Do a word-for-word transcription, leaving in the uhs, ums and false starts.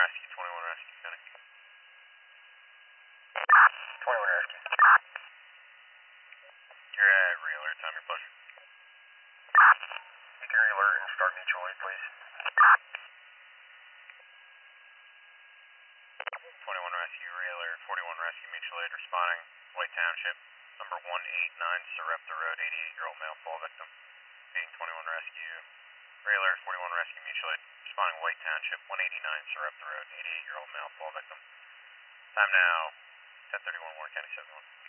Rescue, twenty-one Rescue, County. twenty-one Rescue. You're at Realer, time your pleasure. Gary Alert and start mutual aid, please. twenty-one Rescue, Realer, forty-one Rescue, mutual aid responding. White Township, number one eighty-nine, Sarepta Road, eighty-eight-year-old male fall victim. Being twenty-one Rescue, Realer, forty-one Rescue, mutual aid responding. White Township, one eighty-nine, Sarepta Road, eighty-eight-year-old male fall victim. Time now, ten thirty-one, Warren County, seven one.